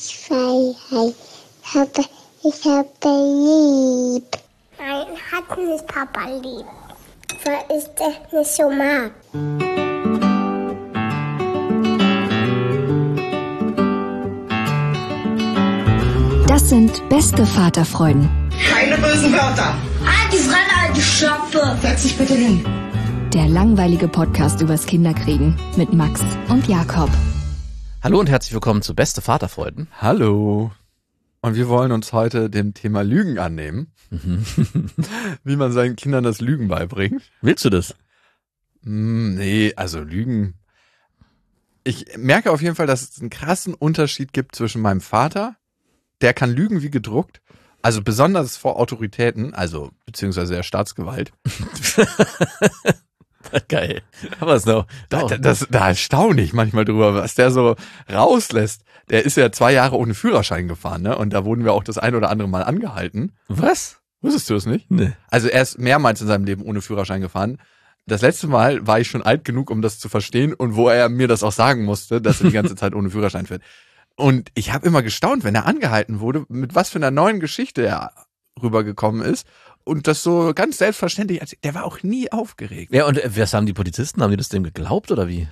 Freiheit. Ich habe lieb. Nein, hat nicht Papa lieb. Weil ich das nicht so mag. Das sind beste Vaterfreuden. Keine bösen Wörter. Halt die Fremde, alte Schöpfe. Setz dich bitte hin. Der langweilige Podcast übers Kinderkriegen mit Max und Jakob. Hallo und herzlich willkommen zu Beste Vaterfreuden. Hallo. Und wir wollen uns heute dem Thema Lügen annehmen. Wie man seinen Kindern das Lügen beibringt. Willst du das? Nee, also Lügen. Ich merke auf jeden Fall, dass es einen krassen Unterschied gibt zwischen meinem Vater, der kann lügen wie gedruckt, also besonders vor Autoritäten, also beziehungsweise der Staatsgewalt. Geil. Aber so. Da erstaune ich manchmal drüber, was der so rauslässt. Der ist ja 2 Jahre ohne Führerschein gefahren, ne? Und da wurden wir auch das ein oder andere Mal angehalten. Was? Wusstest du das nicht? Nee. Also er ist mehrmals in seinem Leben ohne Führerschein gefahren. Das letzte Mal war ich schon alt genug, um das zu verstehen und wo er mir das auch sagen musste, dass er die ganze Zeit ohne Führerschein fährt. Und ich habe immer gestaunt, wenn er angehalten wurde, mit was für einer neuen Geschichte er rübergekommen ist. Und das so ganz selbstverständlich, der war auch nie aufgeregt. Ja, und was haben die Polizisten? Haben die das dem geglaubt oder wie?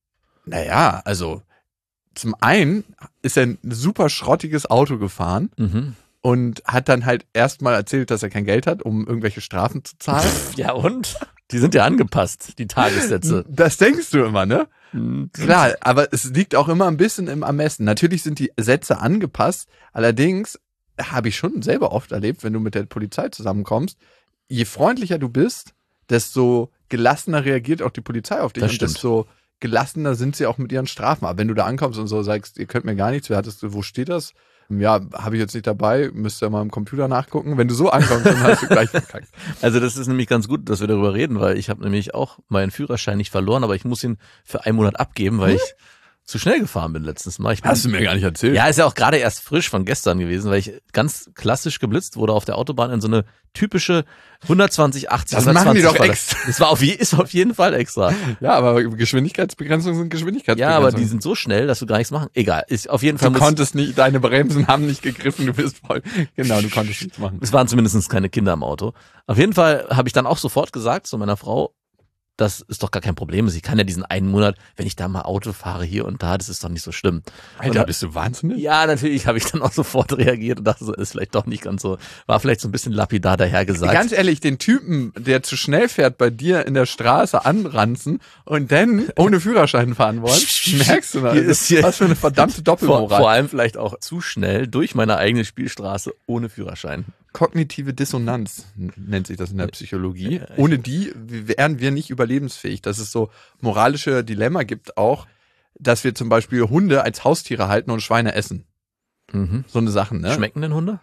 Naja, also zum einen ist er ein super schrottiges Auto gefahren und hat dann halt erstmal erzählt, dass er kein Geld hat, um irgendwelche Strafen zu zahlen. Ja und? Die sind ja angepasst, die Tagessätze. Das denkst du immer, ne? Klar, aber es liegt auch immer ein bisschen im Ermessen. Natürlich sind die Sätze angepasst, allerdings habe ich schon selber oft erlebt, wenn du mit der Polizei zusammenkommst, je freundlicher du bist, desto gelassener reagiert auch die Polizei auf dich. Das und stimmt. desto gelassener sind sie auch mit ihren Strafen. Aber wenn du da ankommst und so sagst, ihr könnt mir gar nichts, wo steht das? Ja, habe ich jetzt nicht dabei, müsst ihr mal im Computer nachgucken. Wenn du so ankommst, dann hast du gleich verkackt. Also das ist nämlich ganz gut, dass wir darüber reden, weil ich habe nämlich auch meinen Führerschein nicht verloren, aber ich muss ihn für 1 Monat abgeben, weil ich zu schnell gefahren bin letztes Mal. Hast du mir gar nicht erzählt? Ja, ist ja auch gerade erst frisch von gestern gewesen, weil ich ganz klassisch geblitzt wurde auf der Autobahn in so eine typische 120, 80, Das 120 machen die doch Falle. extra. Das ist auf jeden Fall extra. Ja, aber Geschwindigkeitsbegrenzungen sind Geschwindigkeitsbegrenzungen. Ja, aber die sind so schnell, dass du gar nichts machen. Egal, ist auf jeden Fall. Du konntest nicht, deine Bremsen haben nicht gegriffen, du bist voll. Genau, du konntest nichts machen. Es waren zumindest keine Kinder im Auto. Auf jeden Fall habe ich dann auch sofort gesagt zu meiner Frau, das ist doch gar kein Problem. Sie kann ja diesen 1 Monat, wenn ich da mal Auto fahre hier und da, das ist doch nicht so schlimm. Alter, und bist du wahnsinnig? Ja, natürlich habe ich dann auch sofort reagiert und dachte so, ist vielleicht doch nicht ganz so, war vielleicht so ein bisschen lapidar dahergesagt. Ganz ehrlich, den Typen, der zu schnell fährt, bei dir in der Straße anranzen und dann ohne Führerschein fahren wollen, merkst du Hier ist hier was für eine verdammte Doppelmoral. Vor allem vielleicht auch zu schnell durch meine eigene Spielstraße ohne Führerschein. Kognitive Dissonanz nennt sich das in der Psychologie. Ohne die wären wir nicht überlebensfähig. Dass es so moralische Dilemma gibt auch, dass wir zum Beispiel Hunde als Haustiere halten und Schweine essen. So eine Sachen, ne? Schmecken denn Hunde?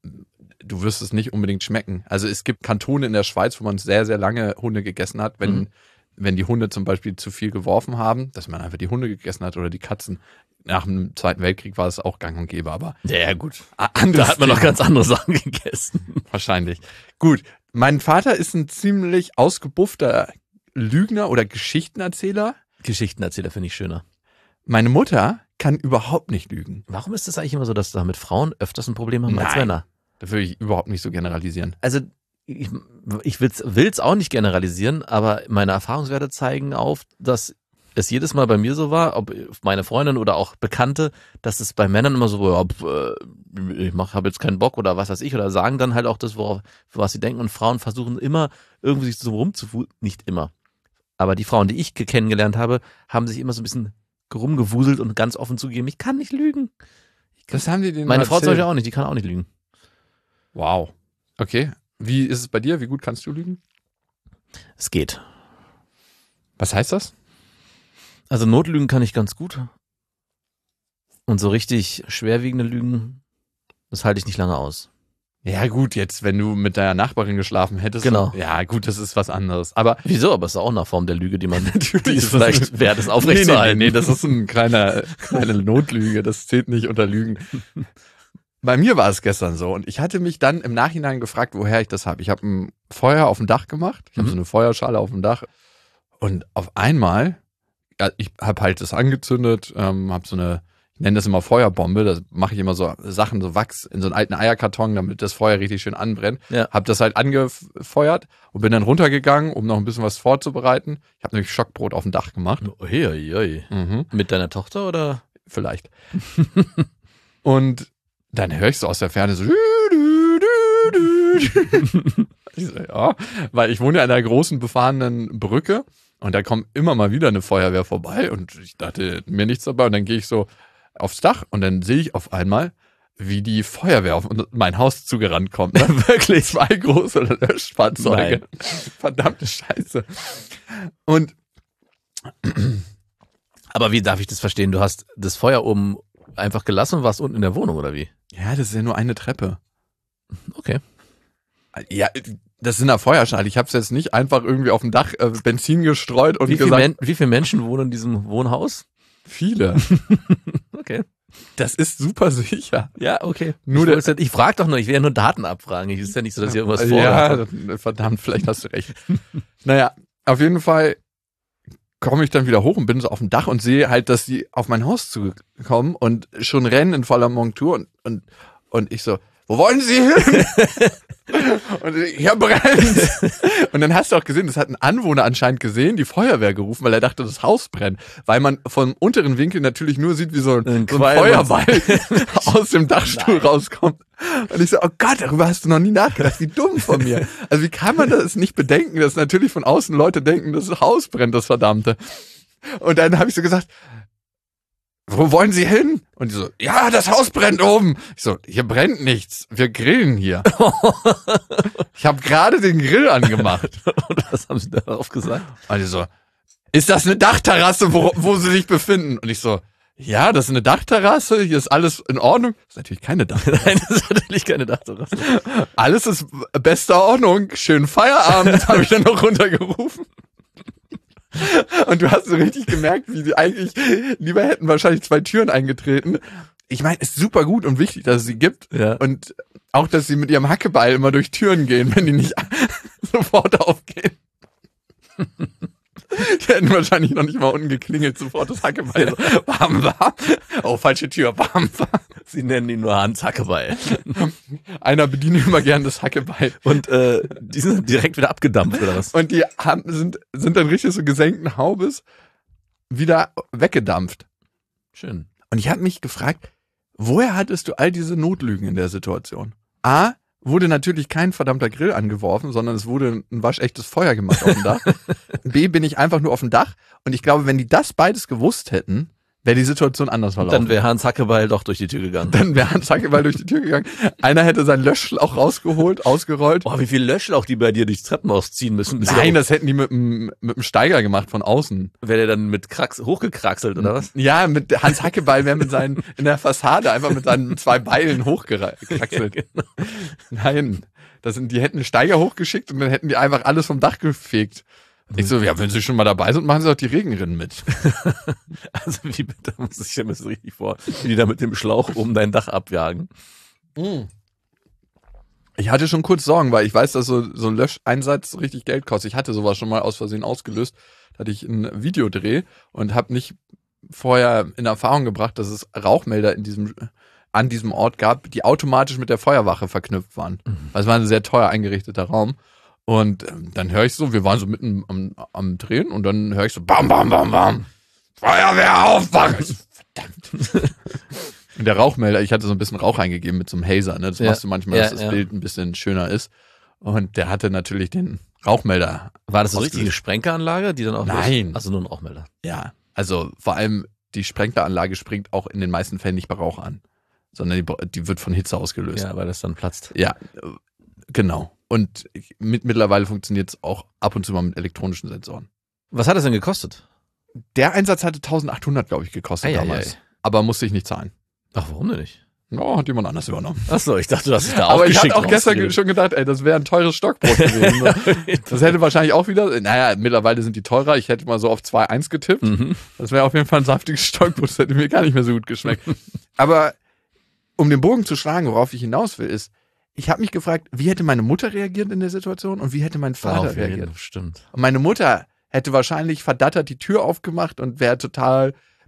Du wirst es nicht unbedingt schmecken. Also es gibt Kantone in der Schweiz, wo man sehr, sehr lange Hunde gegessen hat, wenn die Hunde zum Beispiel zu viel geworfen haben, dass man einfach die Hunde gegessen hat oder die Katzen. Nach dem Zweiten Weltkrieg war es auch gang und gäbe, aber Ja, gut. da Da hat man noch ganz andere Sachen gegessen. wahrscheinlich. Gut, mein Vater ist ein ziemlich ausgebuffter Lügner oder Geschichtenerzähler. Geschichtenerzähler finde ich schöner. Meine Mutter kann überhaupt nicht lügen. Warum ist es eigentlich immer so, dass da mit Frauen öfters ein Problem haben als Nein. Männer? Das will ich überhaupt nicht so generalisieren. Also ich will's auch nicht generalisieren, aber meine Erfahrungswerte zeigen auf, dass es jedes Mal bei mir so war, ob meine Freundin oder auch Bekannte, dass es bei Männern immer so, ich habe jetzt keinen Bock oder was weiß ich, oder sagen dann halt auch das, für was sie denken, und Frauen versuchen immer irgendwie sich so rumzufußen, nicht immer. Aber die Frauen, die ich kennengelernt habe, haben sich immer so ein bisschen rumgewuselt und ganz offen zugegeben, ich kann nicht lügen. Das haben die denen Meine Frau zum erzählt. Beispiel auch nicht, die kann auch nicht lügen. Wow. Okay. Wie ist es bei dir? Wie gut kannst du lügen? Es geht. Was heißt das? Also Notlügen kann ich ganz gut. Und so richtig schwerwiegende Lügen, das halte ich nicht lange aus. Ja gut, jetzt, wenn du mit deiner Nachbarin geschlafen hättest. Genau. Ja gut, das ist was anderes. Aber Wieso? Aber es ist auch eine Form der Lüge, die man, Natürlich die ist ist das vielleicht wert, es aufrechtzuerhalten. Nee, das ist eine kleine Notlüge. Das zählt nicht unter Lügen. Bei mir war es gestern so und ich hatte mich dann im Nachhinein gefragt, woher ich das habe. Ich habe ein Feuer auf dem Dach gemacht. Ich habe so eine Feuerschale auf dem Dach und auf einmal, ja, ich habe halt das angezündet, habe so eine ich nenne das immer Feuerbombe, da mache ich immer so Sachen, so Wachs in so einen alten Eierkarton, damit das Feuer richtig schön anbrennt. Ja. Hab das halt angefeuert und bin dann runtergegangen, um noch ein bisschen was vorzubereiten. Ich habe nämlich Schockbrot auf dem Dach gemacht. Oi. Mhm. Mit deiner Tochter oder? Vielleicht. Und dann höre ich so aus der Ferne so ich so, ja, weil ich wohne ja an einer großen befahrenen Brücke und da kommt immer mal wieder eine Feuerwehr vorbei und ich dachte mir nichts dabei und dann gehe ich so aufs Dach und dann sehe ich auf einmal, wie die Feuerwehr auf mein Haus zugerannt kommt. Ne? Wirklich 2 große Löschfahrzeuge. Nein. Verdammte Scheiße. Und Aber wie darf ich das verstehen? Du hast das Feuer oben einfach gelassen und warst unten in der Wohnung, oder wie? ja, das ist ja nur eine Treppe. Okay. Ja, das sind ja Feuerschale. Ich habe es jetzt nicht einfach irgendwie auf dem Dach Benzin gestreut und Wie gesagt, viele Menschen wohnen in diesem Wohnhaus? viele. Okay. Das ist super sicher. Ja, okay. Nur Ich frage doch nur, ich will ja nur Daten abfragen. Es ist ja nicht so, dass ich irgendwas vorhabe. Ja, verdammt, vielleicht hast du recht. Naja, auf jeden Fall komme ich dann wieder hoch und bin so auf dem Dach und sehe halt, dass die auf mein Haus zukommen und schon rennen in voller Montur und ich so, wo wollen Sie hin? Und hier brennt. Und dann hast du auch gesehen, das hat ein Anwohner anscheinend gesehen, die Feuerwehr gerufen, weil er dachte, das Haus brennt. Weil man vom unteren Winkel natürlich nur sieht, wie so ein Feuerball aus dem Dachstuhl rauskommt. Und ich so, oh Gott, darüber hast du noch nie nachgedacht. Wie dumm von mir. Also wie kann man das nicht bedenken, dass natürlich von außen Leute denken, das Haus brennt, das Verdammte. Und dann habe ich so gesagt, wo wollen Sie hin? Und die so, ja, das Haus brennt oben. Ich so, hier brennt nichts. Wir grillen hier. Ich habe gerade den Grill angemacht. Und was haben sie darauf gesagt? Und die so, ist das eine Dachterrasse, wo Sie sich befinden? Und ich so, ja, das ist eine Dachterrasse. Hier ist alles in Ordnung. Das ist natürlich keine Dachterrasse. Nein, das ist natürlich keine Dachterrasse. Alles ist bester Ordnung. Schönen Feierabend, habe ich dann noch runtergerufen. Und du hast so richtig gemerkt, wie sie eigentlich lieber hätten wahrscheinlich 2 Türen eingetreten. Ich meine, es ist super gut und wichtig, dass es sie gibt. Ja. Und auch, dass sie mit ihrem Hackebeil immer durch Türen gehen, wenn die nicht sofort aufgehen. Die hätten wahrscheinlich noch nicht mal unten geklingelt, sofort das Hackebeil. So, bam. Oh, falsche Tür, bam. Sie nennen ihn nur Hans Hackebeil. Einer bedient immer gern das Hackebeil. Und die sind direkt wieder abgedampft, oder was? Und die sind dann richtig so gesenkten Haubes wieder weggedampft. Schön. Und ich habe mich gefragt, woher hattest du all diese Notlügen in der Situation? A, wurde natürlich kein verdammter Grill angeworfen, sondern es wurde ein waschechtes Feuer gemacht auf dem Dach. B, bin ich einfach nur auf dem Dach. Und ich glaube, wenn die das beides gewusst hätten, wäre die Situation anders verlaufen. Dann wäre Hans Hackebeil doch durch die Tür gegangen. Dann wäre Hans Hackebeil durch die Tür gegangen. Einer hätte seinen Löschschlauch rausgeholt, ausgerollt. Boah, wie viel Löschschlauch die bei dir durchs Treppenhaus ziehen müssen. Nein, das hätten die mit dem Steiger gemacht von außen. Wäre der dann mit hochgekraxelt, oder was? Ja, mit Hans Hackebeil wäre in der Fassade einfach mit seinen 2 Beilen hochgekraxelt. Ja, genau. Nein, die hätten einen Steiger hochgeschickt und dann hätten die einfach alles vom Dach gefegt. Ich so, ja, wenn Sie schon mal dabei sind, machen Sie doch die Regenrinnen mit. Also wie bitte, muss ich mir das richtig vor, wie die da mit dem Schlauch um dein Dach abjagen. Ich hatte schon kurz Sorgen, weil ich weiß, dass so ein Löscheinsatz richtig Geld kostet. Ich hatte sowas schon mal aus Versehen ausgelöst. Da hatte ich ein Videodreh und habe nicht vorher in Erfahrung gebracht, dass es Rauchmelder an diesem Ort gab, die automatisch mit der Feuerwache verknüpft waren. Weil es war ein sehr teuer eingerichteter Raum. Und dann höre ich so, wir waren so mitten am Drehen und dann höre ich so, bam, bam, bam, bam, Feuerwehr aufwachen. Verdammt. Und der Rauchmelder, ich hatte so ein bisschen Rauch eingegeben mit so einem Hazer, ne? Das machst du manchmal, dass das Bild ein bisschen schöner ist. Und der hatte natürlich den Rauchmelder. War das so richtig eine Sprenkeranlage, die dann auch... Nein. Also nur ein Rauchmelder. Ja, also vor allem die Sprenkleranlage springt auch in den meisten Fällen nicht bei Rauch an, sondern die wird von Hitze ausgelöst. Ja, weil das dann platzt. Ja, genau. Und mittlerweile funktioniert es auch ab und zu mal mit elektronischen Sensoren. Was hat das denn gekostet? Der Einsatz hatte 1.800, glaube ich, gekostet damals. Aber musste ich nicht zahlen. Ach, warum denn nicht? Ja, hat jemand anders übernommen. Ach so, ich dachte, du hast dich da Aber ich aufgeschickt. hatte auch gestern schon gedacht, ey, das wäre ein teures Stockbrot gewesen. Das hätte wahrscheinlich auch wieder, naja, mittlerweile sind die teurer. Ich hätte mal so auf 2,1 getippt. Mhm. Das wäre auf jeden Fall ein saftiges Stockbrot. Das hätte mir gar nicht mehr so gut geschmeckt. Aber um den Bogen zu schlagen, worauf ich hinaus will, ist, ich habe mich gefragt, wie hätte meine Mutter reagiert in der Situation und wie hätte mein Vater reagiert. Stimmt. Und meine Mutter hätte wahrscheinlich verdattert die Tür aufgemacht und wäre total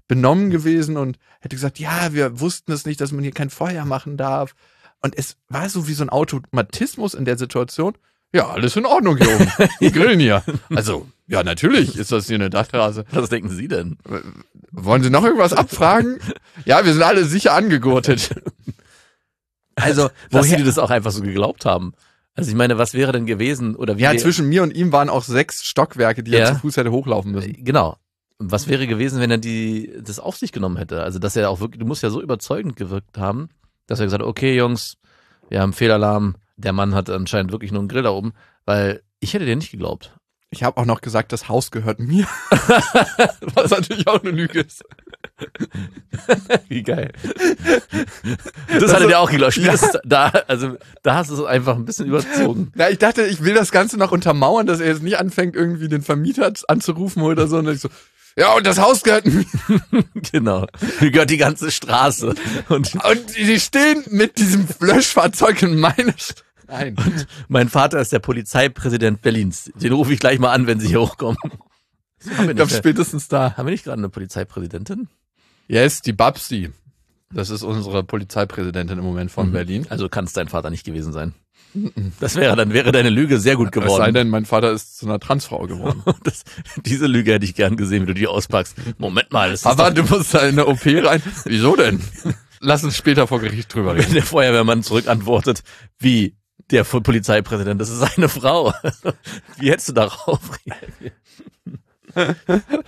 benommen gewesen und hätte gesagt, ja, wir wussten es nicht, dass man hier kein Feuer machen darf. Und es war so wie so ein Automatismus in der Situation. Ja, alles in Ordnung hier oben. Wir grillen hier. Also, ja, natürlich ist das hier eine Dachterrasse. Was denken Sie denn? Wollen Sie noch irgendwas abfragen? Ja, wir sind alle sicher angegurtet. Also, dass Sie das auch einfach so geglaubt haben. Also ich meine, was wäre denn gewesen? Oder wie Ja, zwischen mir und ihm waren auch 6 Stockwerke, die er zu Fuß hätte hochlaufen müssen. Genau. Was wäre gewesen, wenn er das auf sich genommen hätte? Also dass er auch wirklich, du musst ja so überzeugend gewirkt haben, dass er gesagt hat, okay Jungs, wir haben Fehlalarm, der Mann hat anscheinend wirklich nur einen Grill da oben, weil ich hätte dir nicht geglaubt. Ich habe auch noch gesagt, das Haus gehört mir. Was natürlich auch eine Lüge ist. Wie geil. Das hat er dir auch geglaubt. Da hast du es einfach ein bisschen überzogen. Ja, ich dachte, ich will das Ganze noch untermauern, dass er jetzt nicht anfängt, irgendwie den Vermieter anzurufen oder so. Und ich so, ja, und das Haus gehört mir. Genau. Mir gehört die ganze Straße. Und die stehen mit diesem Löschfahrzeug in meiner Nein. Und mein Vater ist der Polizeipräsident Berlins. Den rufe ich gleich mal an, wenn Sie hier hochkommen. Ich glaube, spätestens da. Haben wir nicht gerade eine Polizeipräsidentin? Yes, die Babsi. Das ist unsere Polizeipräsidentin im Moment von Berlin. Also kann es dein Vater nicht gewesen sein. Dann wäre deine Lüge sehr gut geworden. Es sei denn, mein Vater ist zu einer Transfrau geworden. Diese Lüge hätte ich gern gesehen, wie du die auspackst. Moment mal. Aber du musst da in eine OP rein. Wieso denn? Lass uns später vor Gericht drüber reden. Wenn der Feuerwehrmann zurückantwortet, wie der Polizeipräsident, das ist seine Frau. Wie hättest du darauf reagiert?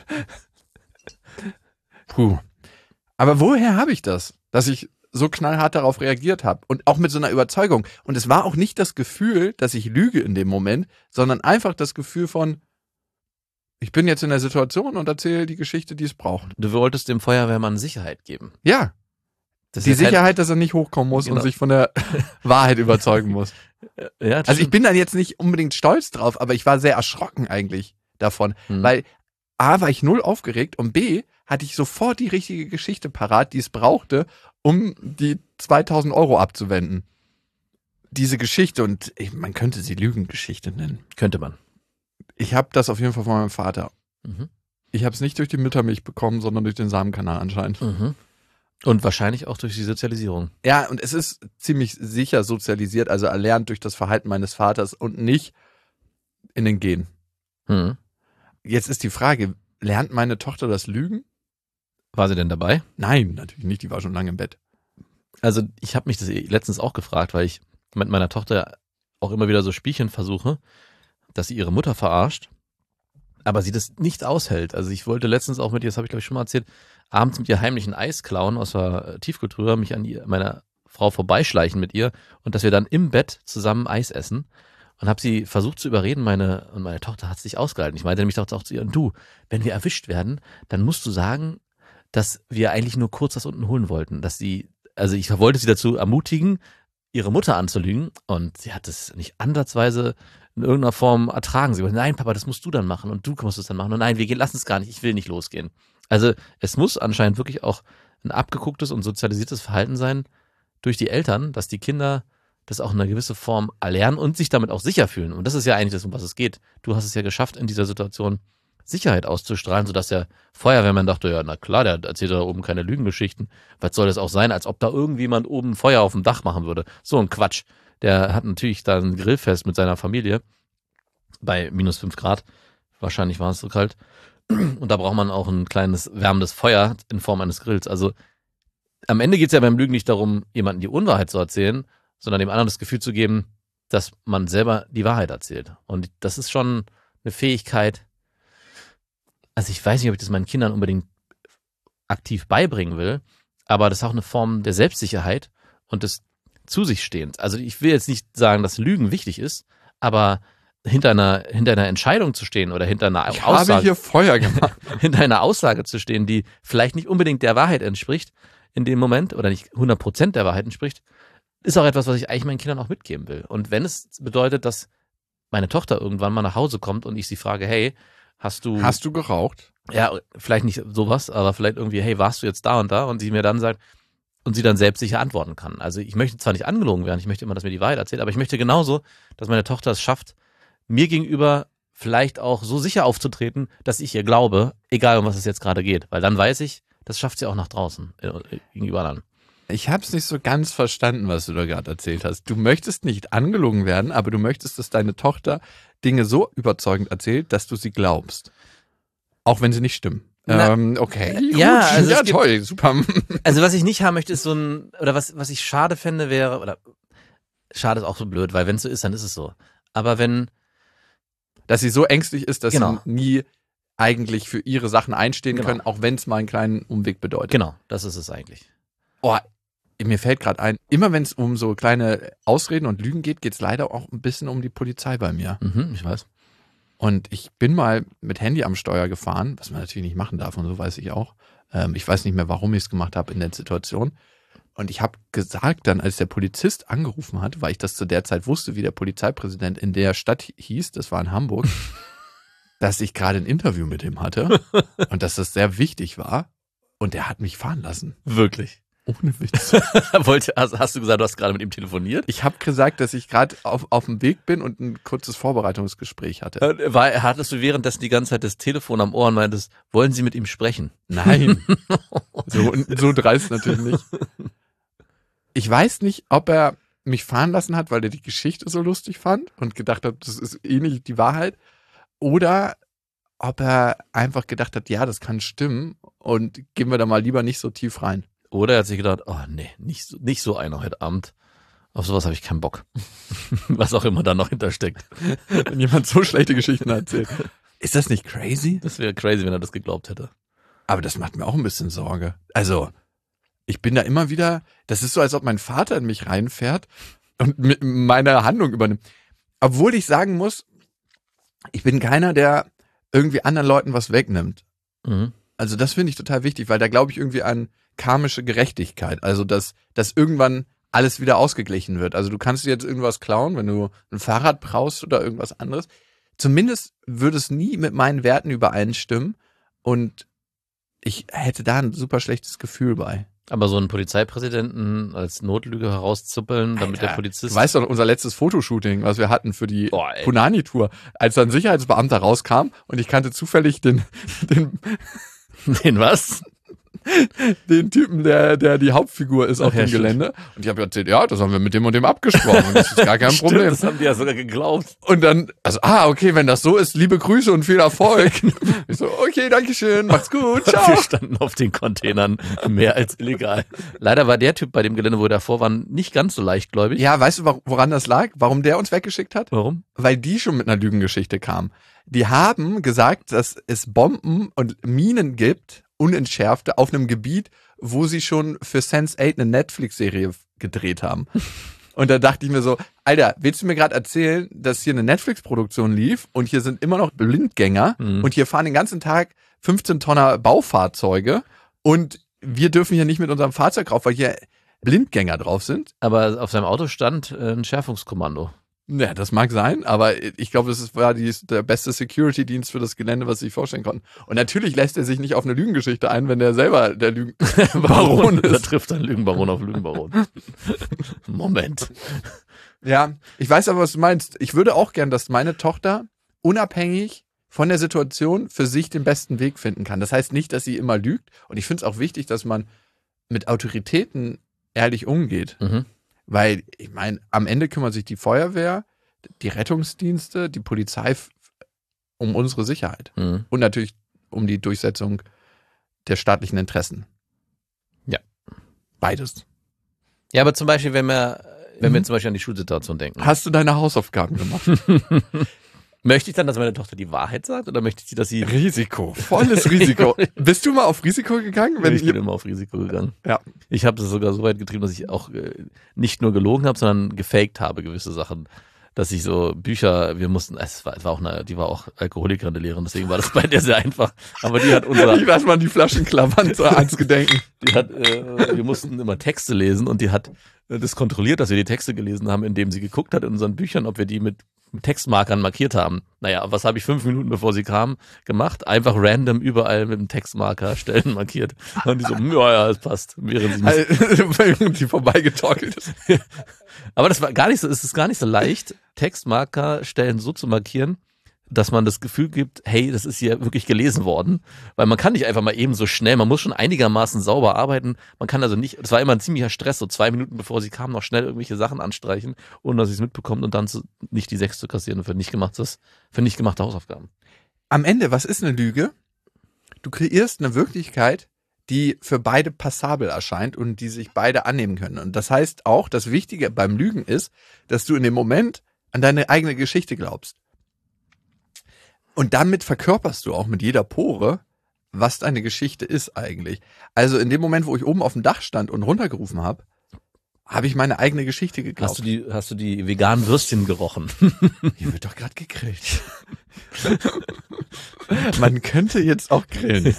Puh. Aber woher habe ich das? Dass ich so knallhart darauf reagiert habe und auch mit so einer Überzeugung. Und es war auch nicht das Gefühl, dass ich lüge in dem Moment, sondern einfach das Gefühl von, ich bin jetzt in der Situation und erzähle die Geschichte, die es braucht. Du wolltest dem Feuerwehrmann Sicherheit geben. Ja. Die Sicherheit, dass er nicht hochkommen muss und sich von der Wahrheit überzeugen muss. Ja, also ich bin dann jetzt nicht unbedingt stolz drauf, aber ich war sehr erschrocken eigentlich davon, weil A, war ich 0 aufgeregt und B, hatte ich sofort die richtige Geschichte parat, die es brauchte, um die 2.000 € abzuwenden. Diese Geschichte, und man könnte sie Lügengeschichte nennen. Könnte man. Ich habe das auf jeden Fall von meinem Vater. Ich habe es nicht durch die Müttermilch bekommen, sondern durch den Samenkanal anscheinend. Und wahrscheinlich auch durch die Sozialisierung. Ja, und es ist ziemlich sicher sozialisiert, also erlernt durch das Verhalten meines Vaters und nicht in den Genen. Jetzt ist die Frage, lernt meine Tochter das Lügen? War sie denn dabei? Nein, natürlich nicht, die war schon lange im Bett. Also ich habe mich das letztens auch gefragt, weil ich mit meiner Tochter auch immer wieder so Spielchen versuche, dass sie ihre Mutter verarscht, aber sie das nicht aushält. Also ich wollte letztens auch mit ihr, das habe ich glaube ich schon mal erzählt, abends mit ihr heimlich ein Eis klauen aus der Tiefkühltruhe, mich an meiner Frau vorbeischleichen mit ihr und dass wir dann im Bett zusammen Eis essen. Und habe sie versucht zu überreden, meine Tochter hat es nicht ausgehalten. Ich meinte nämlich auch zu ihr, du, wenn wir erwischt werden, dann musst du sagen, dass wir eigentlich nur kurz das unten holen wollten. Ich wollte sie dazu ermutigen, ihre Mutter anzulügen und sie hat es nicht ansatzweise in irgendeiner Form ertragen. Sie wollte, nein, Papa, das musst du dann machen und du musst es dann machen und nein, lassen es gar nicht, ich will nicht losgehen. Also es muss anscheinend wirklich auch ein abgegucktes und sozialisiertes Verhalten sein durch die Eltern, dass die Kinder das auch in einer gewissen Form erlernen und sich damit auch sicher fühlen. Und das ist ja eigentlich das, um was es geht. Du hast es ja geschafft, in dieser Situation Sicherheit auszustrahlen, sodass der Feuerwehrmann dachte, ja, na klar, der erzählt da oben keine Lügengeschichten. Was soll das auch sein, als ob da irgendjemand oben Feuer auf dem Dach machen würde. So ein Quatsch. Der hat natürlich da ein Grillfest mit seiner Familie bei -5 Grad. Wahrscheinlich war es so kalt. Und da braucht man auch ein kleines wärmendes Feuer in Form eines Grills. Also am Ende geht es ja beim Lügen nicht darum, jemandem die Unwahrheit zu erzählen, sondern dem anderen das Gefühl zu geben, dass man selber die Wahrheit erzählt. Und das ist schon eine Fähigkeit, also ich weiß nicht, ob ich das meinen Kindern unbedingt aktiv beibringen will, aber das ist auch eine Form der Selbstsicherheit und des zu sich Stehens. Also ich will jetzt nicht sagen, dass Lügen wichtig ist, aber hinter einer Entscheidung zu stehen oder hinter einer Aussage. Ich habe hier Feuer gemacht. Hinter einer Aussage zu stehen, die vielleicht nicht unbedingt der Wahrheit entspricht in dem Moment oder nicht 100% der Wahrheit entspricht, ist auch etwas, was ich eigentlich meinen Kindern auch mitgeben will. Und wenn es bedeutet, dass meine Tochter irgendwann mal nach Hause kommt und ich sie frage, hey, hast du geraucht? Ja, vielleicht nicht sowas, aber vielleicht irgendwie, hey, warst du jetzt da und da? Und sie mir dann sagt, und sie dann selbstsicher antworten kann. Also ich möchte zwar nicht angelogen werden, ich möchte immer, dass mir die Wahrheit erzählt, aber ich möchte genauso, dass meine Tochter es schafft, mir gegenüber vielleicht auch so sicher aufzutreten, dass ich ihr glaube, egal um was es jetzt gerade geht. Weil dann weiß ich, das schafft sie auch nach draußen, gegenüber anderen. Ich habe es nicht so ganz verstanden, was du da gerade erzählt hast. Du möchtest nicht angelogen werden, aber du möchtest, dass deine Tochter Dinge so überzeugend erzählt, dass du sie glaubst. Auch wenn sie nicht stimmen. Okay. Gut. Ja, also ja, toll, super. Also was ich nicht haben möchte, ist so ein, oder was ich schade fände wäre, oder schade ist auch so blöd, weil wenn es so ist, dann ist es so. Aber wenn... Dass sie so ängstlich ist, dass Genau. sie nie eigentlich für ihre Sachen einstehen können, auch wenn es mal einen kleinen Umweg bedeutet. Genau, das ist es eigentlich. Oh, mir fällt gerade ein, immer wenn es um so kleine Ausreden und Lügen geht, geht es leider auch ein bisschen um die Polizei bei mir. Ich weiß. Und ich bin mal mit Handy am Steuer gefahren, was man natürlich nicht machen darf und so weiß ich auch. Ich weiß nicht mehr, warum ich es gemacht habe in der Situation. Und ich habe gesagt dann, als der Polizist angerufen hat, weil ich das zu der Zeit wusste, wie der Polizeipräsident in der Stadt hieß, das war in Hamburg, dass ich gerade ein Interview mit ihm hatte und dass das sehr wichtig war. Und er hat mich fahren lassen. Wirklich. Ohne Witz. Hast du gesagt, du hast gerade mit ihm telefoniert? Ich habe gesagt, dass ich gerade auf dem Weg bin und ein kurzes Vorbereitungsgespräch hatte. Hattest du währenddessen die ganze Zeit das Telefon am Ohr und meintest, wollen Sie mit ihm sprechen? Nein. So dreist natürlich nicht. Ich weiß nicht, ob er mich fahren lassen hat, weil er die Geschichte so lustig fand und gedacht hat, das ist eh nicht die Wahrheit. Oder ob er einfach gedacht hat, ja, das kann stimmen und gehen wir da mal lieber nicht so tief rein. Oder er hat sich gedacht, oh nee, nicht so einer heute Abend. Auf sowas habe ich keinen Bock. Was auch immer da noch hintersteckt. Wenn jemand so schlechte Geschichten erzählt. Ist das nicht crazy? Das wäre crazy, wenn er das geglaubt hätte. Aber das macht mir auch ein bisschen Sorge. Also, ich bin da immer wieder, das ist so, als ob mein Vater in mich reinfährt und meine Handlung übernimmt. Obwohl ich sagen muss, ich bin keiner, der irgendwie anderen Leuten was wegnimmt. Mhm. Also das finde ich total wichtig, weil da glaube ich irgendwie an karmische Gerechtigkeit. Also dass irgendwann alles wieder ausgeglichen wird. Also du kannst dir jetzt irgendwas klauen, wenn du ein Fahrrad brauchst oder irgendwas anderes. Zumindest würde es nie mit meinen Werten übereinstimmen und ich hätte da ein super schlechtes Gefühl bei. Aber so einen Polizeipräsidenten als Notlüge herauszuppeln, damit der Polizist... Du weißt doch, unser letztes Fotoshooting, was wir hatten für die Punani-Tour, als da ein Sicherheitsbeamter rauskam und ich kannte zufällig den was? Den Typen, der die Hauptfigur ist auf dem Gelände. Und ich habe erzählt, ja, das haben wir mit dem und dem abgesprochen. Das ist gar kein Problem. Das haben die ja sogar geglaubt. Und dann, okay, wenn das so ist, liebe Grüße und viel Erfolg. Ich so, okay, dankeschön, macht's gut, ciao. Wir standen auf den Containern mehr als illegal. Leider war der Typ bei dem Gelände, wo wir davor waren, nicht ganz so leichtgläubig. Ja, weißt du, woran das lag? Warum der uns weggeschickt hat? Warum? Weil die schon mit einer Lügengeschichte kamen. Die haben gesagt, dass es Bomben und Minen gibt, unentschärfte, auf einem Gebiet, wo sie schon für Sense8 eine Netflix-Serie gedreht haben. Und da dachte ich mir so, Alter, willst du mir gerade erzählen, dass hier eine Netflix-Produktion lief und hier sind immer noch Blindgänger und hier fahren den ganzen Tag 15-Tonner Baufahrzeuge und wir dürfen hier nicht mit unserem Fahrzeug rauf, weil hier Blindgänger drauf sind? Aber auf seinem Auto stand ein Schärfungskommando. Ja, das mag sein, aber ich glaube, das war der beste Security-Dienst für das Gelände, was sie sich vorstellen konnten. Und natürlich lässt er sich nicht auf eine Lügengeschichte ein, wenn der selber der Lügenbaron ist. Da trifft ein Lügenbaron auf Lügenbaron. Moment. Ja, ich weiß aber, was du meinst. Ich würde auch gern, dass meine Tochter unabhängig von der Situation für sich den besten Weg finden kann. Das heißt nicht, dass sie immer lügt. Und ich finde es auch wichtig, dass man mit Autoritäten ehrlich umgeht. Mhm. Weil, ich meine, am Ende kümmert sich die Feuerwehr, die Rettungsdienste, die Polizei um unsere Sicherheit. Mhm. Und natürlich um die Durchsetzung der staatlichen Interessen. Ja. Beides. Ja, aber zum Beispiel, wenn wir zum Beispiel an die Schulsituation denken. Hast du deine Hausaufgaben gemacht? Möchte ich dann, dass meine Tochter die Wahrheit sagt oder möchte ich, dass sie... Risiko, volles Risiko. Bist du mal auf Risiko gegangen? Ich bin immer auf Risiko gegangen. Ja. Ich habe das sogar so weit getrieben, dass ich auch nicht nur gelogen habe, sondern gefaked habe gewisse Sachen. Dass ich so Bücher, die war auch Alkoholikerin, die Lehrerin, deswegen war das bei der sehr einfach. Aber die hat Ich lasse mal die Flaschen klappern ans Gedenken. Wir mussten immer Texte lesen und die hat das kontrolliert, dass wir die Texte gelesen haben, indem sie geguckt hat in unseren Büchern, ob wir die mit Textmarkern markiert haben. Naja, was habe ich 5 Minuten bevor sie kam gemacht? Einfach random überall mit dem Textmarker Stellen markiert. Und die so, ja, es passt. Während sie vorbeigetorkelt ist. Aber es ist gar nicht so leicht, Textmarker Stellen so zu markieren, dass man das Gefühl gibt, hey, das ist hier wirklich gelesen worden, weil man kann nicht einfach mal eben so schnell, man muss schon einigermaßen sauber arbeiten, man kann also nicht, es war immer ein ziemlicher Stress, so 2 Minuten bevor sie kam, noch schnell irgendwelche Sachen anstreichen, ohne dass sie es mitbekommt und dann nicht die 6 zu kassieren für nicht gemachte Hausaufgaben. Am Ende, was ist eine Lüge? Du kreierst eine Wirklichkeit, die für beide passabel erscheint und die sich beide annehmen können. Und das heißt auch, das Wichtige beim Lügen ist, dass du in dem Moment an deine eigene Geschichte glaubst. Und damit verkörperst du auch mit jeder Pore, was deine Geschichte ist eigentlich. Also in dem Moment, wo ich oben auf dem Dach stand und runtergerufen habe, habe ich meine eigene Geschichte geglaubt. Hast du die veganen Würstchen gerochen? Hier wird doch gerade gegrillt. Man könnte jetzt auch grillen.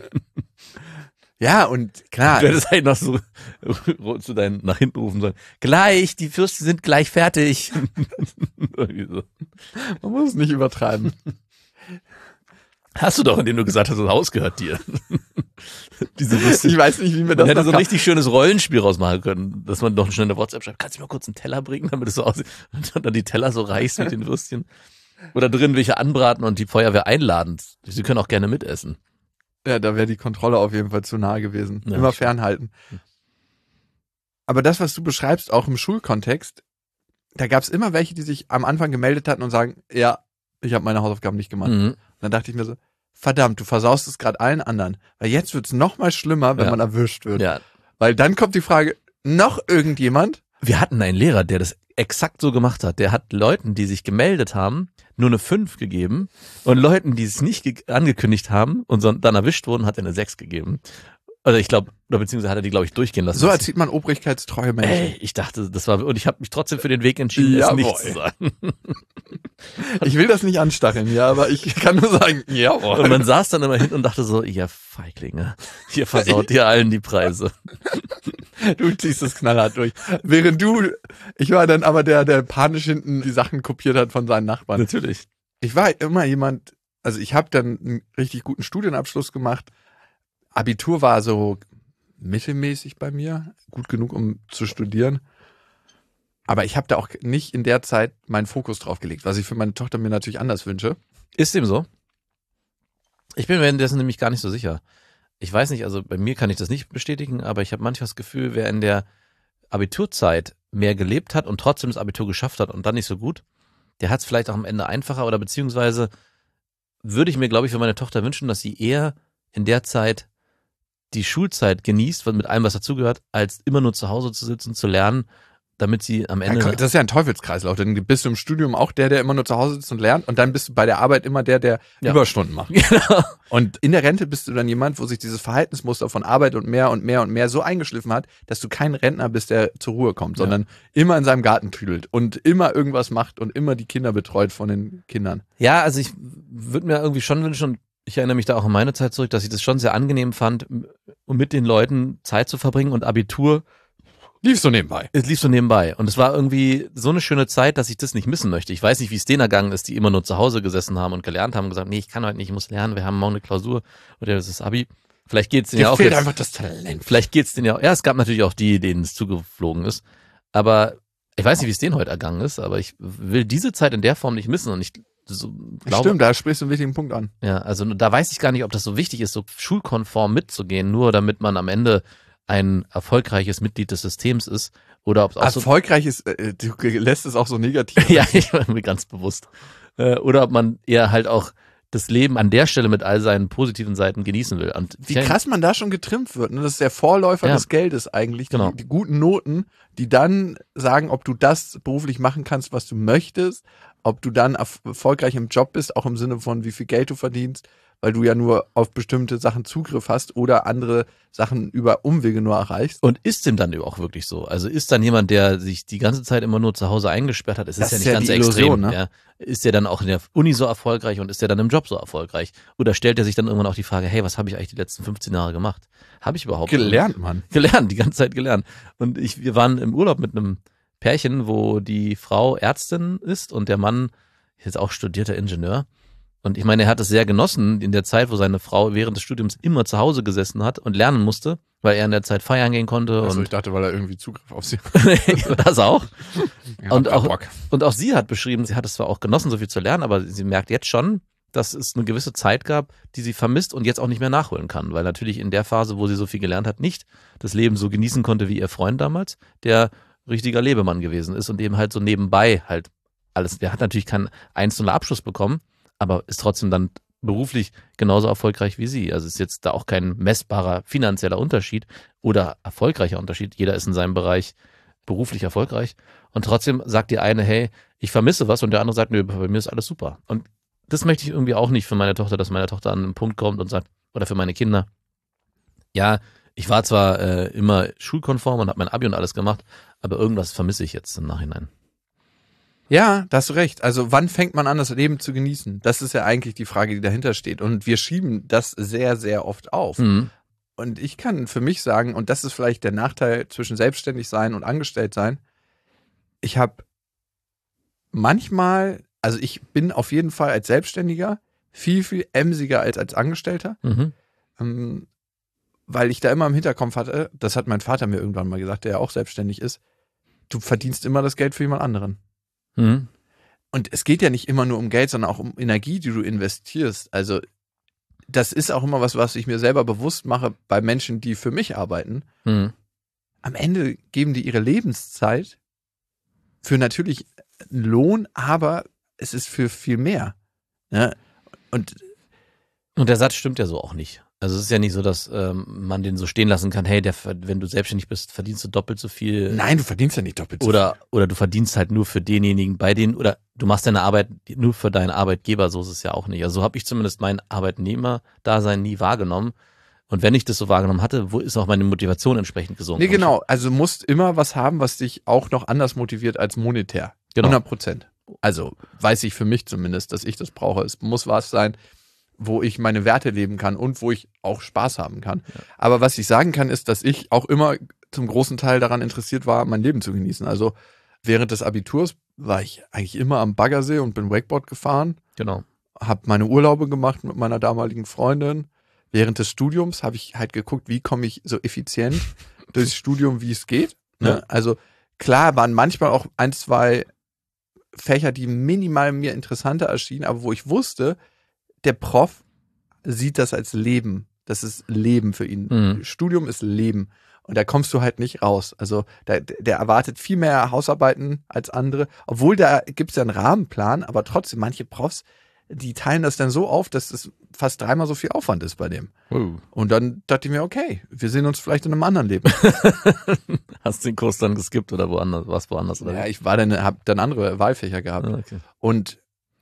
Ja, und klar. Du hättest halt noch so zu deinen nach hinten rufen sollen. Gleich, die Würstchen sind gleich fertig. Irgendwie so. Man muss es nicht übertreiben. Hast du doch, indem du gesagt hast, das Haus gehört dir. Diese Würstchen. Ich weiß nicht, wie mir das Man hätte so ein kam. richtig schönes Rollenspiel rausmachen können, dass man doch schnell eine WhatsApp schreibt. Kannst du mir mal kurz einen Teller bringen, damit es so aussieht und dann die Teller so reichst mit den Würstchen. Oder drin welche anbraten und die Feuerwehr einladen. Sie können auch gerne mitessen. Ja, da wäre die Kontrolle auf jeden Fall zu nahe gewesen. Ja, Immer fernhalten. Aber das, was du beschreibst, auch im Schulkontext, da gab es immer welche, die sich am Anfang gemeldet hatten und sagen, ja, ich habe meine Hausaufgaben nicht gemacht. Mhm. Und dann dachte ich mir so, verdammt, du versaust es gerade allen anderen. Weil jetzt wird's noch mal schlimmer, wenn Ja. man erwischt wird. Ja. Weil dann kommt die Frage, noch irgendjemand? Wir hatten einen Lehrer, der das exakt so gemacht hat. Der hat Leuten, die sich gemeldet haben, nur eine 5 gegeben und Leuten, die es nicht angekündigt haben und dann erwischt wurden, hat er eine 6 gegeben. Also ich glaube, oder beziehungsweise hat er die, glaube ich, durchgehen lassen. So erzieht man obrigkeitstreue Menschen. Ey, ich dachte, das war, und ich habe mich trotzdem für den Weg entschieden, es nicht zu sagen. Ich will das nicht anstacheln, ja, aber ich kann nur sagen, jawohl. Und man saß dann immer hin und dachte so, ihr Feiglinge, ihr versaut ihr allen die Preise. Du ziehst das knallhart durch. Während ich war dann aber der panisch hinten die Sachen kopiert hat von seinen Nachbarn. Natürlich. Ich war immer jemand, also ich habe dann einen richtig guten Studienabschluss gemacht. Abitur war so mittelmäßig bei mir, gut genug, um zu studieren. Aber ich habe da auch nicht in der Zeit meinen Fokus drauf gelegt, was ich für meine Tochter mir natürlich anders wünsche. Ist dem so? Ich bin mir währenddessen nämlich gar nicht so sicher. Ich weiß nicht, also bei mir kann ich das nicht bestätigen, aber ich habe manchmal das Gefühl, wer in der Abiturzeit mehr gelebt hat und trotzdem das Abitur geschafft hat und dann nicht so gut, der hat es vielleicht auch am Ende einfacher oder beziehungsweise würde ich mir, glaube ich, für meine Tochter wünschen, dass sie eher in der Zeit die Schulzeit genießt, mit allem, was dazugehört, als immer nur zu Hause zu sitzen, zu lernen, damit sie am Ende... Ja, das ist ja ein Teufelskreislauf. Dann bist du im Studium auch der immer nur zu Hause sitzt und lernt und dann bist du bei der Arbeit immer der Ja. Überstunden macht. Genau. Und in der Rente bist du dann jemand, wo sich dieses Verhaltensmuster von Arbeit und mehr und mehr und mehr so eingeschliffen hat, dass du kein Rentner bist, der zur Ruhe kommt, sondern immer in seinem Garten tüdelt und immer irgendwas macht und immer die Kinder betreut von den Kindern. Ja, also ich würde mir irgendwie schon wünschen, ich erinnere mich da auch an meine Zeit zurück, dass ich das schon sehr angenehm fand, um mit den Leuten Zeit zu verbringen und Abitur, Lief so nebenbei. es lief so nebenbei. Und es war irgendwie so eine schöne Zeit, dass ich das nicht missen möchte. Ich weiß nicht, wie es denen ergangen ist, die immer nur zu Hause gesessen haben und gelernt haben und gesagt, nee, ich kann heute nicht, ich muss lernen, wir haben morgen eine Klausur oder das ist Abi. Vielleicht geht's denen ja Dir auch fehlt jetzt, einfach das Talent. vielleicht geht's denen ja auch, ja, es gab natürlich auch die, denen es zugeflogen ist. Aber ich weiß nicht, wie es denen heute ergangen ist, aber ich will diese Zeit in der Form nicht missen und ich glaube, Stimmt, da sprichst du einen wichtigen Punkt an. ja, also da weiß ich gar nicht, ob das so wichtig ist, so schulkonform mitzugehen, nur damit man am Ende ein erfolgreiches Mitglied des Systems ist oder ob es auch so Erfolgreich ist, du lässt es auch so negativ. ja, ich war mir ganz bewusst. Oder ob man eher halt auch das Leben an der Stelle mit all seinen positiven Seiten genießen will. Und Wie krass man da schon getrimmt wird. Ne? Das ist der Vorläufer Ja. des Geldes eigentlich. Genau. Die guten Noten, die dann sagen, ob du das beruflich machen kannst, was du möchtest, ob du dann erfolgreich im Job bist, auch im Sinne von, wie viel Geld du verdienst, weil du ja nur auf bestimmte Sachen Zugriff hast oder andere Sachen über Umwege nur erreichst. Und ist dem dann auch wirklich so? Also ist dann jemand, der sich die ganze Zeit immer nur zu Hause eingesperrt hat, es ist Das ja ist nicht ja ganz die extrem. Illusion, ne? Ja. Ist der dann auch in der Uni so erfolgreich und ist der dann im Job so erfolgreich? Oder stellt er sich dann irgendwann auch die Frage, hey, was habe ich eigentlich die letzten 15 Jahre gemacht? Habe ich überhaupt Gelernt, Mann. Gelernt, die ganze Zeit gelernt. Und wir waren im Urlaub mit einem Pärchen, wo die Frau Ärztin ist und der Mann ist auch studierter Ingenieur. Und ich meine, er hat es sehr genossen in der Zeit, wo seine Frau während des Studiums immer zu Hause gesessen hat und lernen musste, weil er in der Zeit feiern gehen konnte. Also und ich dachte, weil er irgendwie Zugriff auf sie hat. das auch. Ja, und Bock. auch sie hat beschrieben, sie hat es zwar auch genossen, so viel zu lernen, aber sie merkt jetzt schon, dass es eine gewisse Zeit gab, die sie vermisst und jetzt auch nicht mehr nachholen kann, weil natürlich in der Phase, wo sie so viel gelernt hat, nicht das Leben so genießen konnte wie ihr Freund damals, der richtiger Lebemann gewesen ist und eben halt so nebenbei halt alles, der hat natürlich keinen 1-0 Abschluss bekommen, aber ist trotzdem dann beruflich genauso erfolgreich wie sie. Also ist jetzt da auch kein messbarer finanzieller Unterschied oder erfolgreicher Unterschied. Jeder ist in seinem Bereich beruflich erfolgreich und trotzdem sagt die eine, hey, ich vermisse was und der andere sagt, nö, bei mir ist alles super. Und das möchte ich irgendwie auch nicht für meine Tochter, dass meine Tochter an einen Punkt kommt und sagt, oder für meine Kinder, ja, ich war zwar immer schulkonform und habe mein Abi und alles gemacht, aber irgendwas vermisse ich jetzt im Nachhinein. Ja, da hast du recht. Also wann fängt man an, das Leben zu genießen? Das ist ja eigentlich die Frage, die dahinter steht. Und wir schieben das sehr, sehr oft auf. Mhm. Und ich kann für mich sagen, und das ist vielleicht der Nachteil zwischen selbstständig sein und angestellt sein, ich habe manchmal, also ich bin auf jeden Fall als Selbstständiger viel, viel emsiger als Angestellter, weil ich da immer im Hinterkopf hatte, das hat mein Vater mir irgendwann mal gesagt, der ja auch selbstständig ist, du verdienst immer das Geld für jemand anderen. Mhm. Und es geht ja nicht immer nur um Geld, sondern auch um Energie, die du investierst. Also das ist auch immer was ich mir selber bewusst mache bei Menschen, die für mich arbeiten. Mhm. Am Ende geben die ihre Lebenszeit für natürlich einen Lohn, aber es ist für viel mehr. Ja? Und der Satz stimmt ja so auch nicht. Also es ist ja nicht so, dass man den so stehen lassen kann, hey, wenn du selbstständig bist, verdienst du doppelt so viel. nein, du verdienst ja nicht doppelt so Oder du verdienst halt nur für denjenigen, oder du machst deine Arbeit nur für deinen Arbeitgeber, so ist es ja auch nicht. Also so habe ich zumindest mein Arbeitnehmer-Dasein nie wahrgenommen. Und wenn ich das so wahrgenommen hatte, wo ist auch meine Motivation entsprechend gesunken? Nee, genau. Also du musst immer was haben, was dich auch noch anders motiviert als monetär. Genau. 100%. Also weiß ich für mich zumindest, dass ich das brauche. Es muss was sein, wo ich meine Werte leben kann und wo ich auch Spaß haben kann. Ja. Aber was ich sagen kann, ist, dass ich auch immer zum großen Teil daran interessiert war, mein Leben zu genießen. Also während des Abiturs war ich eigentlich immer am Baggersee und bin Wakeboard gefahren. Genau. Habe meine Urlaube gemacht mit meiner damaligen Freundin. Während des Studiums habe ich halt geguckt, wie komme ich so effizient durchs Studium, wie es geht. Ne? Ja. Also klar waren manchmal auch 1, 2 Fächer, die minimal mir interessanter erschienen, aber wo ich wusste, der Prof sieht das als Leben. Das ist Leben für ihn. Mhm. Studium ist Leben. Und da kommst du halt nicht raus. Also der erwartet viel mehr Hausarbeiten als andere. Obwohl da gibt es ja einen Rahmenplan, aber trotzdem, manche Profs, die teilen das dann so auf, dass es fast 3-mal so viel Aufwand ist bei dem. Und dann dachte ich mir, okay, wir sehen uns vielleicht in einem anderen Leben. Hast du den Kurs dann geskippt oder woanders? Oder? Ja, ich habe dann andere Wahlfächer gehabt. Okay. Und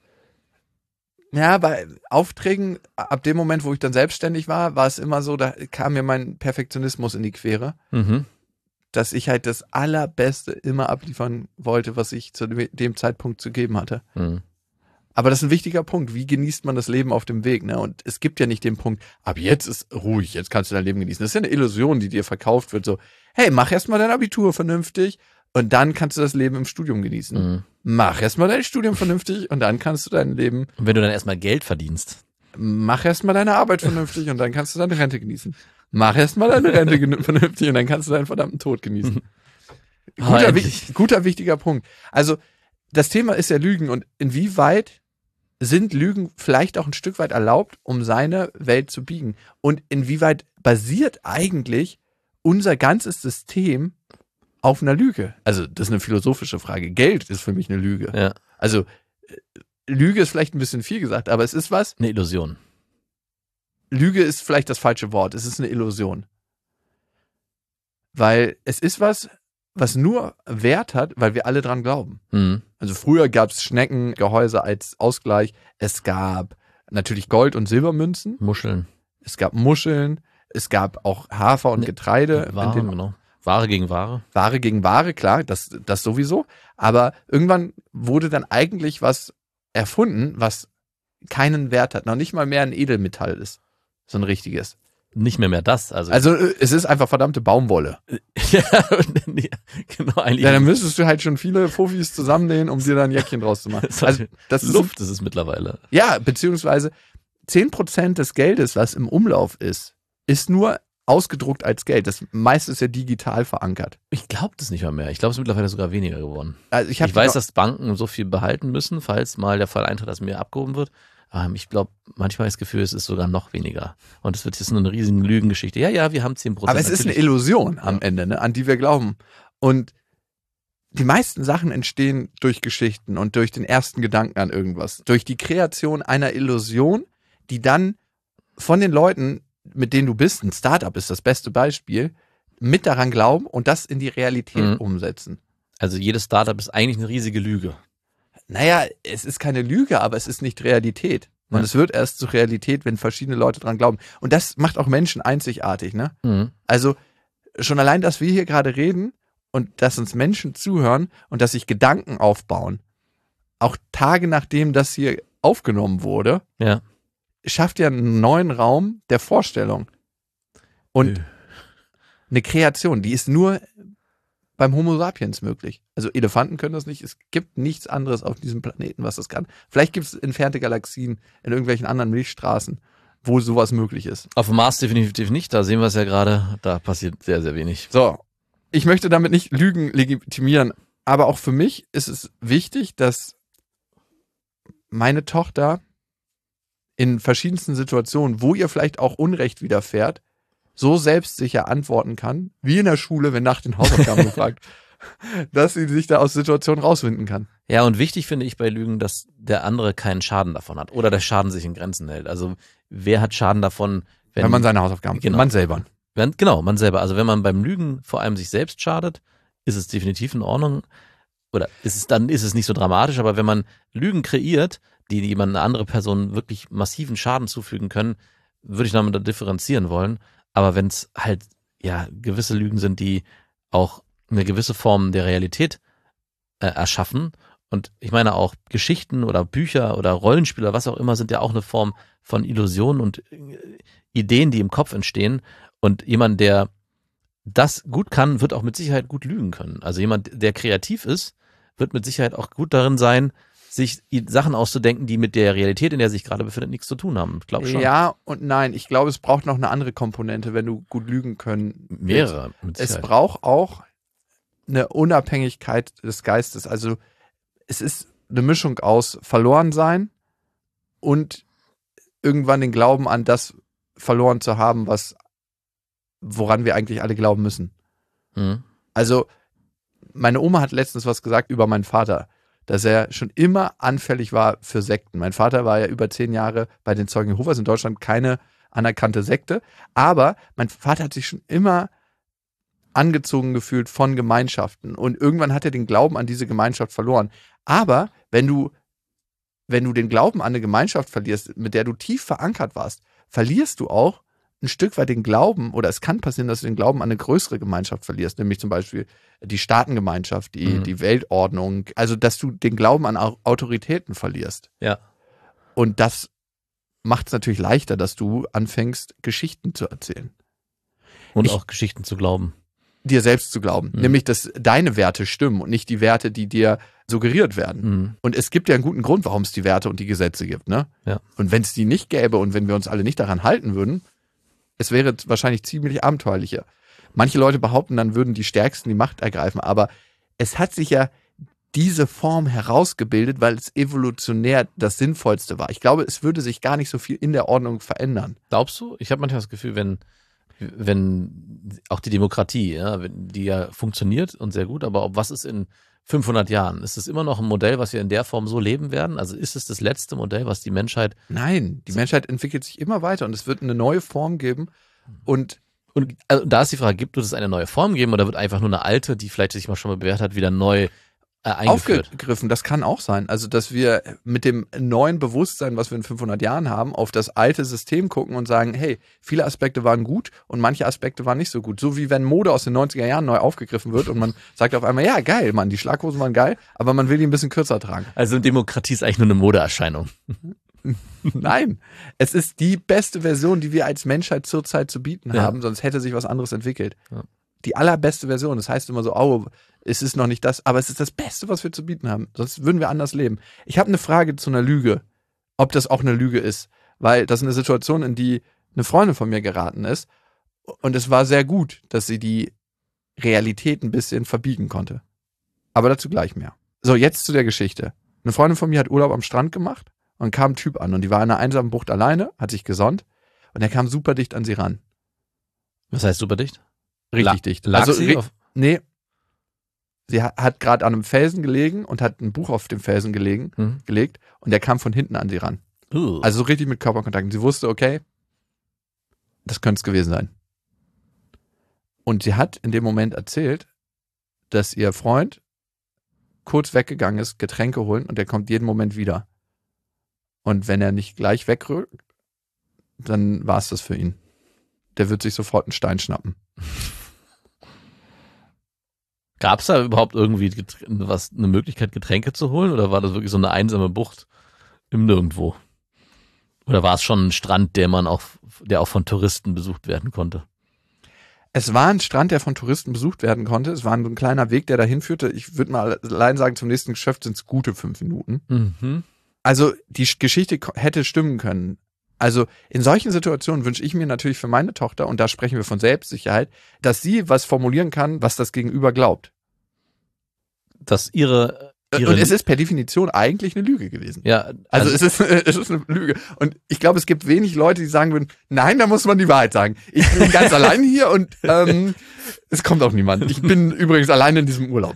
ja, bei Aufträgen, ab dem Moment, wo ich dann selbstständig war es immer so, da kam mir mein Perfektionismus in die Quere, dass ich halt das Allerbeste immer abliefern wollte, was ich zu dem Zeitpunkt zu geben hatte. Mhm. Aber das ist ein wichtiger Punkt. Wie genießt man das Leben auf dem Weg? Ne? Und es gibt ja nicht den Punkt, ab jetzt ist ruhig, jetzt kannst du dein Leben genießen. Das ist ja eine Illusion, die dir verkauft wird. So, hey, mach erst mal dein Abitur vernünftig und dann kannst du das Leben im Studium genießen. Mhm. Mach erst mal dein Studium vernünftig und dann kannst du dein Leben... Und wenn du dann erstmal Geld verdienst? Mach erst mal deine Arbeit vernünftig und dann kannst du deine Rente genießen. Mach erst mal deine Rente vernünftig und dann kannst du deinen verdammten Tod genießen. Guter, wichtiger Punkt. Also, das Thema ist ja Lügen und inwieweit sind Lügen vielleicht auch ein Stück weit erlaubt, um seine Welt zu biegen? Und inwieweit basiert eigentlich unser ganzes System auf einer Lüge? Also, das ist eine philosophische Frage. Geld ist für mich eine Lüge. Ja. Also, Lüge ist vielleicht ein bisschen viel gesagt, aber es ist was? Eine Illusion. Lüge ist vielleicht das falsche Wort. Es ist eine Illusion. Weil es ist was nur Wert hat, weil wir alle dran glauben. Mhm. Also früher gab es Schneckengehäuse als Ausgleich. Es gab natürlich Gold- und Silbermünzen. Muscheln. Es gab Muscheln. Es gab auch Hafer und Getreide. Genau. Ware gegen Ware. Ware gegen Ware, klar, das sowieso. Aber irgendwann wurde dann eigentlich was erfunden, was keinen Wert hat. Noch nicht mal mehr ein Edelmetall ist. So ein richtiges. Nicht mehr das. Also es ist einfach verdammte Baumwolle. ja, genau. Eigentlich. Ja, dann müsstest du halt schon viele Fufis zusammennähen, um dir da ein Jäckchen draus zu machen. Also, das Luft ist es mittlerweile. Ja, beziehungsweise 10% des Geldes, was im Umlauf ist nur ausgedruckt als Geld. Das meiste ist ja digital verankert. Ich glaube das nicht mal mehr. Ich glaube, es ist mittlerweile sogar weniger geworden. Also ich weiß, dass Banken so viel behalten müssen, falls mal der Fall eintritt, dass mir abgehoben wird. Ich glaube, manchmal habe ich das Gefühl, es ist sogar noch weniger. Und es wird jetzt nur eine riesige Lügengeschichte. Ja, wir haben 10%. Aber es ist eine Illusion am Ende, ne, an die wir glauben. Und die meisten Sachen entstehen durch Geschichten und durch den ersten Gedanken an irgendwas. Durch die Kreation einer Illusion, die dann von den Leuten, mit denen du bist, ein Startup ist das beste Beispiel, mit daran glauben und das in die Realität umsetzen. Also jedes Startup ist eigentlich eine riesige Lüge. Naja, es ist keine Lüge, aber es ist nicht Realität. Und es wird erst zur Realität, wenn verschiedene Leute dran glauben. Und das macht auch Menschen einzigartig, ne? Mhm. Also schon allein, dass wir hier gerade reden und dass uns Menschen zuhören und dass sich Gedanken aufbauen, auch Tage nachdem das hier aufgenommen wurde, schafft ja einen neuen Raum der Vorstellung. Und eine Kreation, die ist nur beim Homo sapiens möglich. Also Elefanten können das nicht. Es gibt nichts anderes auf diesem Planeten, was das kann. Vielleicht gibt es entfernte Galaxien in irgendwelchen anderen Milchstraßen, wo sowas möglich ist. Auf dem Mars definitiv nicht. Da sehen wir es ja gerade. Da passiert sehr, sehr wenig. So, ich möchte damit nicht Lügen legitimieren, aber auch für mich ist es wichtig, dass meine Tochter in verschiedensten Situationen, wo ihr vielleicht auch Unrecht widerfährt, so selbstsicher antworten kann, wie in der Schule, wenn nach den Hausaufgaben gefragt, dass sie sich da aus Situationen rauswinden kann. Ja, und wichtig finde ich bei Lügen, dass der andere keinen Schaden davon hat oder der Schaden sich in Grenzen hält. Also wer hat Schaden davon, wenn man seine Hausaufgaben, man selber. Man selber. Also wenn man beim Lügen vor allem sich selbst schadet, ist es definitiv in Ordnung. Oder dann ist es nicht so dramatisch, aber wenn man Lügen kreiert, die jemand eine andere Person wirklich massiven Schaden zufügen können, würde ich damit differenzieren wollen. Aber wenn es halt gewisse Lügen sind, die auch eine gewisse Form der Realität erschaffen, und ich meine auch Geschichten oder Bücher oder Rollenspiele, was auch immer, sind ja auch eine Form von Illusionen und Ideen, die im Kopf entstehen. Und jemand, der das gut kann, wird auch mit Sicherheit gut lügen können. Also jemand, der kreativ ist, wird mit Sicherheit auch gut darin sein, sich Sachen auszudenken, die mit der Realität, in der er sich gerade befindet, nichts zu tun haben. Ich glaube schon. Ja und nein. Ich glaube, es braucht noch eine andere Komponente, wenn du gut lügen können willst. Mehrere. Mit Sicherheit. Es braucht auch eine Unabhängigkeit des Geistes. Also es ist eine Mischung aus Verlorensein und irgendwann den Glauben an das verloren zu haben, woran wir eigentlich alle glauben müssen. Mhm. Also meine Oma hat letztens was gesagt über meinen Vater, dass er schon immer anfällig war für Sekten. Mein Vater war ja über 10 Jahre bei den Zeugen Jehovas, in Deutschland keine anerkannte Sekte, aber mein Vater hat sich schon immer angezogen gefühlt von Gemeinschaften und irgendwann hat er den Glauben an diese Gemeinschaft verloren. Aber wenn du den Glauben an eine Gemeinschaft verlierst, mit der du tief verankert warst, verlierst du auch ein Stück weit den Glauben, oder es kann passieren, dass du den Glauben an eine größere Gemeinschaft verlierst, nämlich zum Beispiel die Staatengemeinschaft, die Weltordnung, also dass du den Glauben an Autoritäten verlierst. Ja. Und das macht es natürlich leichter, dass du anfängst, Geschichten zu erzählen. Und auch Geschichten zu glauben. Dir selbst zu glauben. Nämlich, dass deine Werte stimmen und nicht die Werte, die dir suggeriert werden. Und es gibt ja einen guten Grund, warum es die Werte und die Gesetze gibt, ne? Ja. Und wenn es die nicht gäbe und wenn wir uns alle nicht daran halten würden, es wäre wahrscheinlich ziemlich abenteuerlicher. Manche Leute behaupten, dann würden die Stärksten die Macht ergreifen, aber es hat sich ja diese Form herausgebildet, weil es evolutionär das Sinnvollste war. Ich glaube, es würde sich gar nicht so viel in der Ordnung verändern. Glaubst du? Ich habe manchmal das Gefühl, wenn auch die Demokratie, die ja funktioniert und sehr gut, aber was ist in 500 Jahren? Ist es immer noch ein Modell, was wir in der Form so leben werden? Also ist es das letzte Modell, was die Menschheit... Nein, die Menschheit entwickelt sich immer weiter und es wird eine neue Form geben und also da ist die Frage, wird es eine neue Form geben oder wird einfach nur eine alte, die vielleicht sich mal schon mal bewährt hat, wieder neu eingeführt? Aufgegriffen, das kann auch sein. Also, dass wir mit dem neuen Bewusstsein, was wir in 500 Jahren haben, auf das alte System gucken und sagen, hey, viele Aspekte waren gut und manche Aspekte waren nicht so gut. So wie wenn Mode aus den 90er Jahren neu aufgegriffen wird und man sagt auf einmal, ja, geil, Mann, die Schlaghosen waren geil, aber man will die ein bisschen kürzer tragen. Also Demokratie ist eigentlich nur eine Modeerscheinung. Nein, es ist die beste Version, die wir als Menschheit zurzeit zu bieten haben, sonst hätte sich was anderes entwickelt. Ja. Die allerbeste Version, das heißt immer so, es ist noch nicht das, aber es ist das Beste, was wir zu bieten haben, sonst würden wir anders leben. Ich habe eine Frage zu einer Lüge, ob das auch eine Lüge ist, weil das ist eine Situation, in die eine Freundin von mir geraten ist Und es war sehr gut, dass sie die Realität ein bisschen verbiegen konnte. Aber dazu gleich mehr. So, jetzt zu der Geschichte. Eine Freundin von mir hat Urlaub am Strand gemacht und kam ein Typ an und die war in einer einsamen Bucht alleine, hat sich gesonnt und er kam super dicht an sie ran. Was heißt super dicht? Richtig dicht. Lag Also, sie auf? Nee. Sie hat gerade an einem Felsen gelegen und hat ein Buch auf dem Felsen gelegt und der kam von hinten an sie ran. Also so richtig mit Körperkontakt. Und sie wusste, okay, das könnte es gewesen sein. Und sie hat in dem Moment erzählt, dass ihr Freund kurz weggegangen ist, Getränke holen und der kommt jeden Moment wieder. Und wenn er nicht gleich wegrückt, dann war es das für ihn. Der wird sich sofort einen Stein schnappen. Gab es da überhaupt irgendwie eine Möglichkeit, Getränke zu holen? Oder war das wirklich so eine einsame Bucht im Nirgendwo? Oder war es schon ein Strand, der auch von Touristen besucht werden konnte? Es war ein Strand, der von Touristen besucht werden konnte. Es war ein kleiner Weg, der dahin führte. Ich würde mal allein sagen, zum nächsten Geschäft sind es gute 5 Minuten. Mhm. Also die Geschichte hätte stimmen können. Also in solchen Situationen wünsche ich mir natürlich für meine Tochter, und da sprechen wir von Selbstsicherheit, dass sie was formulieren kann, was das Gegenüber glaubt. Dass ihre und es ist per Definition eigentlich eine Lüge gewesen. Ja, also es ist eine Lüge. Und ich glaube, es gibt wenig Leute, die sagen würden, nein, da muss man die Wahrheit sagen. Ich bin ganz allein hier und es kommt auch niemand. Ich bin übrigens allein in diesem Urlaub.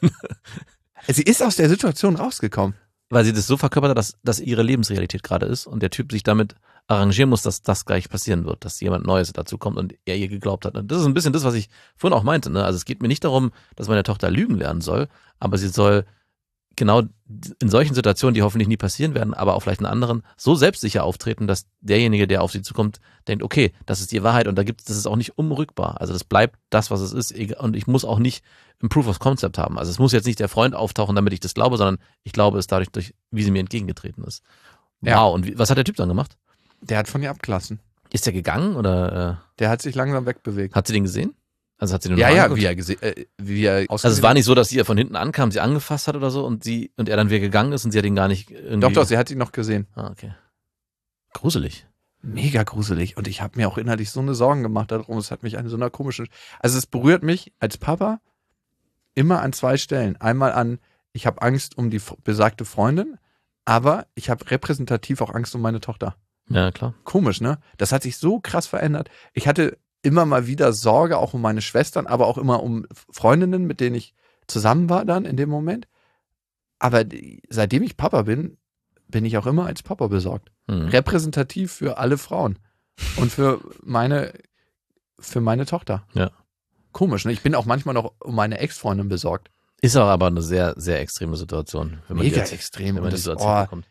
Sie ist aus der Situation rausgekommen. Weil sie das so verkörpert hat, dass ihre Lebensrealität gerade ist und der Typ sich damit arrangieren muss, dass das gleich passieren wird, dass jemand Neues dazu kommt und er ihr geglaubt hat. Und das ist ein bisschen das, was ich vorhin auch meinte. Ne? Also es geht mir nicht darum, dass meine Tochter lügen lernen soll, aber sie soll genau in solchen Situationen, die hoffentlich nie passieren werden, aber auch vielleicht in anderen, so selbstsicher auftreten, dass derjenige, der auf sie zukommt, denkt, okay, das ist die Wahrheit und das ist auch nicht umrückbar. Also das bleibt das, was es ist und ich muss auch nicht ein Proof of Concept haben. Also es muss jetzt nicht der Freund auftauchen, damit ich das glaube, sondern ich glaube es dadurch, wie sie mir entgegengetreten ist. Wow, Ja. und was hat der Typ dann gemacht? Der hat von ihr abgelassen. Ist der gegangen oder Der hat sich langsam wegbewegt. hat sie den gesehen? Also hat sie den Ja, nur ja, angeguckt? wie er Also es war nicht so, dass sie ihr von hinten ankam, sie angefasst hat oder so und er dann wieder gegangen ist und sie hat ihn gar nicht irgendwie... Doch, sie hat ihn noch gesehen. Ah, okay. Gruselig. Mega gruselig. Und ich habe mir auch innerlich so eine Sorgen gemacht darum. Es hat mich an so einer komischen... Also es berührt mich als Papa immer an 2 Stellen. Einmal an, ich habe Angst um die besagte Freundin, aber ich habe repräsentativ auch Angst um meine Tochter. Ja, klar. Komisch, ne? Das hat sich so krass verändert. Ich hatte immer mal wieder Sorge, auch um meine Schwestern, aber auch immer um Freundinnen, mit denen ich zusammen war dann in dem Moment. Aber seitdem ich Papa bin, bin ich auch immer als Papa besorgt. Repräsentativ für alle Frauen und für meine Tochter. Ja. Komisch, ne? Ich bin auch manchmal noch um meine Ex-Freundin besorgt. Ist auch aber eine sehr, sehr extreme Situation. Wenn man Mega die extrem. Wenn man Und die das, Situation bekommt.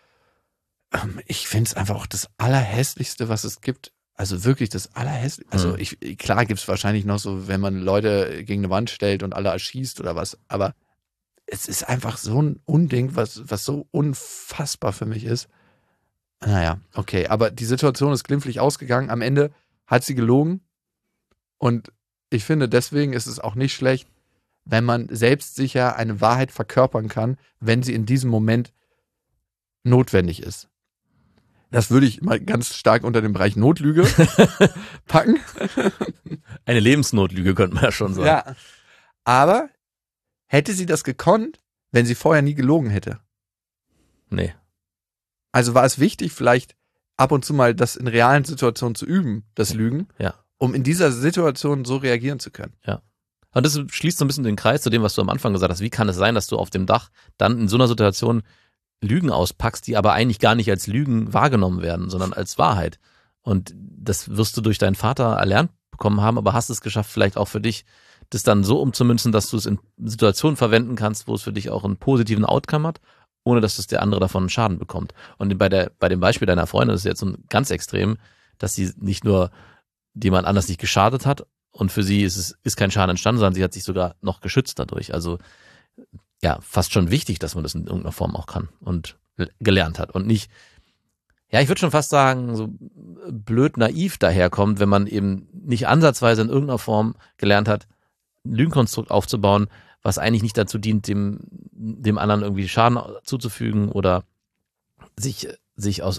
Ich finde es einfach auch das Allerhässlichste, was es gibt. Also wirklich das Allerhässlichste. Also klar gibt es wahrscheinlich noch so, wenn man Leute gegen eine Wand stellt und alle erschießt oder was, aber es ist einfach so ein Unding, was so unfassbar für mich ist. Naja, okay, aber die Situation ist glimpflich ausgegangen. Am Ende hat sie gelogen und ich finde, deswegen ist es auch nicht schlecht, wenn man selbstsicher eine Wahrheit verkörpern kann, wenn sie in diesem Moment notwendig ist. Das würde ich mal ganz stark unter den Bereich Notlüge packen. Eine Lebensnotlüge könnte man ja schon sagen. Ja. Aber hätte sie das gekonnt, wenn sie vorher nie gelogen hätte? Nee. Also war es wichtig, vielleicht ab und zu mal das in realen Situationen zu üben, das Lügen, Ja. um in dieser Situation so reagieren zu können. Ja. Und das schließt so ein bisschen den Kreis zu dem, was du am Anfang gesagt hast. Wie kann es sein, dass du auf dem Dach dann in so einer Situation Lügen auspackst, die aber eigentlich gar nicht als Lügen wahrgenommen werden, sondern als Wahrheit. Und das wirst du durch deinen Vater erlernt bekommen haben, aber hast es geschafft, vielleicht auch für dich, das dann so umzumünzen, dass du es in Situationen verwenden kannst, wo es für dich auch einen positiven Outcome hat, ohne dass das der andere davon einen Schaden bekommt. Und bei dem Beispiel deiner Freundin ist es jetzt so ganz extrem, dass sie nicht nur jemand anders nicht geschadet hat und für sie ist kein Schaden entstanden, sondern sie hat sich sogar noch geschützt dadurch. Also ja, fast schon wichtig, dass man das in irgendeiner Form auch kann und gelernt hat und nicht, ja, ich würde schon fast sagen, so blöd naiv daherkommt, wenn man eben nicht ansatzweise in irgendeiner Form gelernt hat, ein Lügenkonstrukt aufzubauen, was eigentlich nicht dazu dient, dem anderen irgendwie Schaden zuzufügen oder sich aus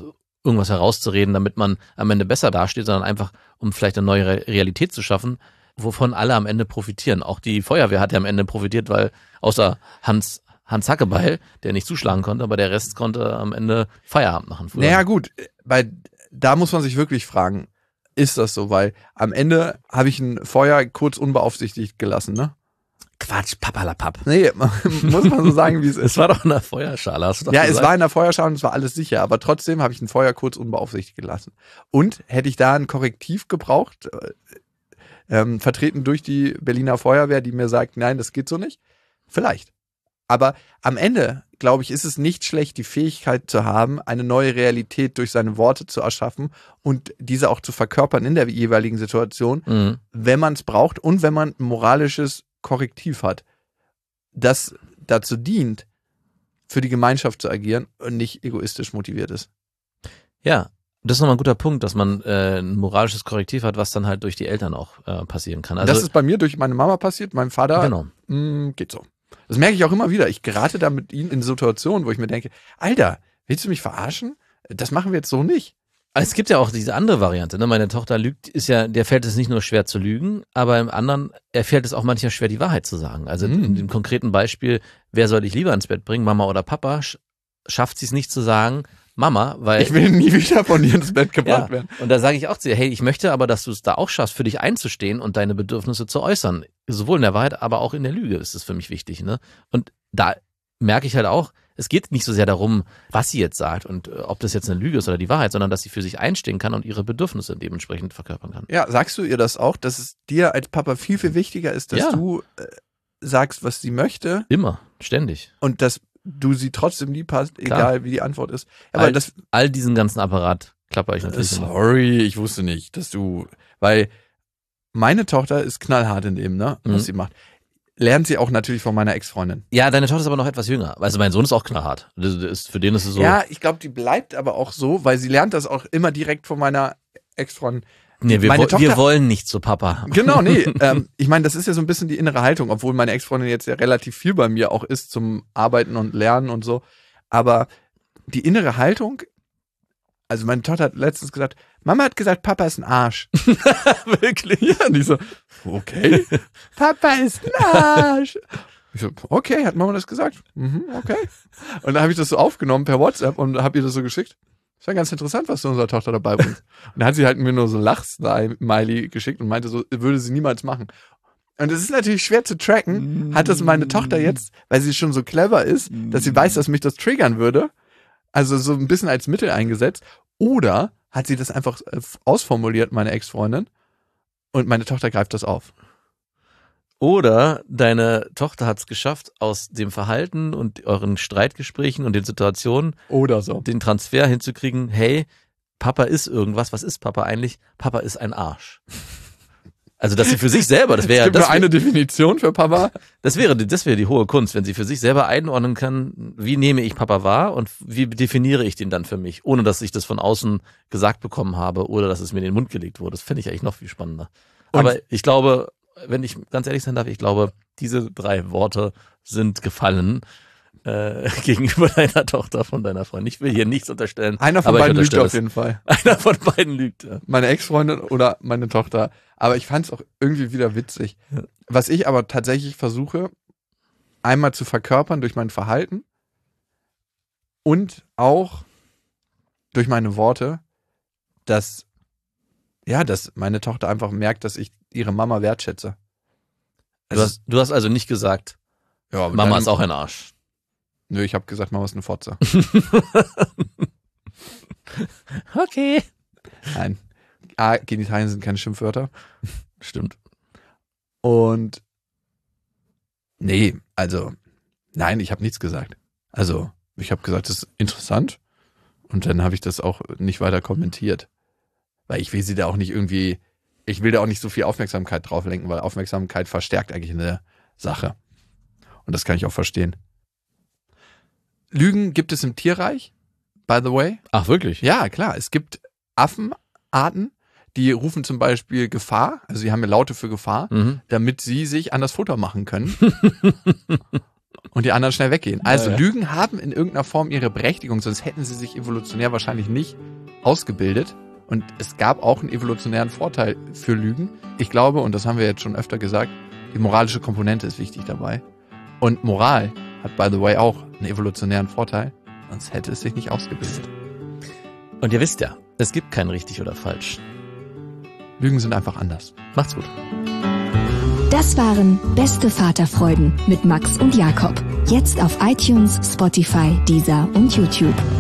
irgendwas herauszureden, damit man am Ende besser dasteht, sondern einfach, um vielleicht eine neue Realität zu schaffen, wovon alle am Ende profitieren. Auch die Feuerwehr hat ja am Ende profitiert, weil außer Hans Hackebeil, der nicht zuschlagen konnte, aber der Rest konnte am Ende Feierabend machen. Früher. Naja gut, da muss man sich wirklich fragen, ist das so? Weil am Ende habe ich ein Feuer kurz unbeaufsichtigt gelassen, ne? Quatsch, papalapap. Nee, muss man so sagen, wie es ist. Es war doch in der Feuerschale, hast du doch Ja, gesagt. es war in der Feuerschale und es war alles sicher, aber trotzdem habe ich ein Feuer kurz unbeaufsichtigt gelassen. Und hätte ich da ein Korrektiv gebraucht, vertreten durch die Berliner Feuerwehr, die mir sagt, nein, das geht so nicht? Vielleicht. Aber am Ende, glaube ich, ist es nicht schlecht, die Fähigkeit zu haben, eine neue Realität durch seine Worte zu erschaffen und diese auch zu verkörpern in der jeweiligen Situation, wenn man es braucht und wenn man ein moralisches Korrektiv hat, das dazu dient, für die Gemeinschaft zu agieren und nicht egoistisch motiviert ist. Ja, das ist nochmal ein guter Punkt, dass man ein moralisches Korrektiv hat, was dann halt durch die Eltern auch passieren kann. Also, das ist bei mir durch meine Mama passiert, meinem Vater genau. Geht so. Das merke ich auch immer wieder. Ich gerate da mit ihnen in Situationen, wo ich mir denke, Alter, willst du mich verarschen? Das machen wir jetzt so nicht. Es gibt ja auch diese andere Variante, ne? Meine Tochter lügt, der fällt es nicht nur schwer zu lügen, aber im anderen, fällt es auch manchmal schwer, die Wahrheit zu sagen. Also in dem konkreten Beispiel, wer soll ich lieber ins Bett bringen, Mama oder Papa, schafft sie es nicht zu sagen, Mama, weil... Ich will nie wieder von dir ins Bett gebracht werden. Und da sage ich auch zu ihr, hey, ich möchte aber, dass du es da auch schaffst, für dich einzustehen und deine Bedürfnisse zu äußern. Sowohl in der Wahrheit, aber auch in der Lüge ist es für mich wichtig, ne? Und da merke ich halt auch, es geht nicht so sehr darum, was sie jetzt sagt und ob das jetzt eine Lüge ist oder die Wahrheit, sondern dass sie für sich einstehen kann und ihre Bedürfnisse dementsprechend verkörpern kann. Ja, sagst du ihr das auch, dass es dir als Papa viel, viel wichtiger ist, dass du sagst, was sie möchte? Immer, ständig. Und dass du sie trotzdem lieb hast, egal wie die Antwort ist. Aber all diesen ganzen Apparat klapper ich natürlich immer. Sorry, ich wusste nicht, dass du, weil meine Tochter ist knallhart in dem, ne, was sie macht. Lernt sie auch natürlich von meiner Ex-Freundin. Ja, deine Tochter ist aber noch etwas jünger. Also mein Sohn ist auch knallhart. Für den ist es so. Ja, ich glaube, die bleibt aber auch so, weil sie lernt das auch immer direkt von meiner Ex-Freundin. Nee, wir wollen nicht zu Papa. Genau, nee. Ich meine, das ist ja so ein bisschen die innere Haltung, obwohl meine Ex-Freundin jetzt ja relativ viel bei mir auch ist zum Arbeiten und Lernen und so. Aber die innere Haltung, also meine Tochter hat letztens gesagt, Mama hat gesagt, Papa ist ein Arsch. Wirklich? Ja, und ich so, okay. Papa ist ein Arsch. Ich so, okay, hat Mama das gesagt? Okay. Und dann habe ich das so aufgenommen per WhatsApp und habe ihr das so geschickt. Das war ganz interessant, was du unserer Tochter dabei bringst. Und dann hat sie halt mir nur so Lach-Smiley geschickt und meinte so, würde sie niemals machen. Und es ist natürlich schwer zu tracken. Hat das meine Tochter jetzt, weil sie schon so clever ist, dass sie weiß, dass mich das triggern würde, also so ein bisschen als Mittel eingesetzt, oder hat sie das einfach ausformuliert, meine Ex-Freundin, und meine Tochter greift das auf. Oder deine Tochter hat es geschafft, aus dem Verhalten und euren Streitgesprächen und den Situationen oder so den Transfer hinzukriegen, hey, Papa ist irgendwas, was ist Papa eigentlich? Papa ist ein Arsch. Also, dass sie für sich selber, das wäre ja... Es gibt nur eine Definition für Papa. Das wäre die hohe Kunst, wenn sie für sich selber einordnen kann, wie nehme ich Papa wahr und wie definiere ich den dann für mich, ohne dass ich das von außen gesagt bekommen habe oder dass es mir in den Mund gelegt wurde. Das fände ich eigentlich noch viel spannender. Aber ich glaube, wenn ich ganz ehrlich sein darf, ich glaube, diese 3 Worte sind gefallen gegenüber deiner Tochter von deiner Freundin. Ich will hier nichts unterstellen. Einer von beiden lügt auf jeden Fall. Einer von beiden lügt, ja. Meine Ex-Freundin oder meine Tochter. Aber ich fand es auch irgendwie wieder witzig. Ja. Was ich aber tatsächlich versuche, einmal zu verkörpern durch mein Verhalten und auch durch meine Worte, dass meine Tochter einfach merkt, dass ich ihre Mama wertschätze. Du hast also nicht gesagt, ja, Mama ist auch ein Arsch. Nö, ich habe gesagt, Mama ist eine Fotze. Okay. Nein. Genitalien sind keine Schimpfwörter. Stimmt. Und nee, also nein, ich habe nichts gesagt. Also ich habe gesagt, das ist interessant. Und dann habe ich das auch nicht weiter kommentiert. Weil ich will sie da auch nicht irgendwie, ich will da auch nicht so viel Aufmerksamkeit drauf lenken, weil Aufmerksamkeit verstärkt eigentlich eine Sache. Und das kann ich auch verstehen. Lügen gibt es im Tierreich, by the way. Ach, wirklich? Ja, klar. Es gibt Affenarten, die rufen zum Beispiel Gefahr, also sie haben ja Laute für Gefahr, damit sie sich an das Futter machen können und die anderen schnell weggehen. Also Lügen haben in irgendeiner Form ihre Berechtigung, sonst hätten sie sich evolutionär wahrscheinlich nicht ausgebildet und es gab auch einen evolutionären Vorteil für Lügen. Ich glaube, und das haben wir jetzt schon öfter gesagt, die moralische Komponente ist wichtig dabei. Und Moral hat, by the way, auch einen evolutionären Vorteil, sonst hätte es sich nicht ausgebildet. Und ihr wisst ja, es gibt kein richtig oder falsch. Lügen sind einfach anders. Macht's gut. Das waren Beste Vaterfreuden mit Max und Jakob. Jetzt auf iTunes, Spotify, Deezer und YouTube.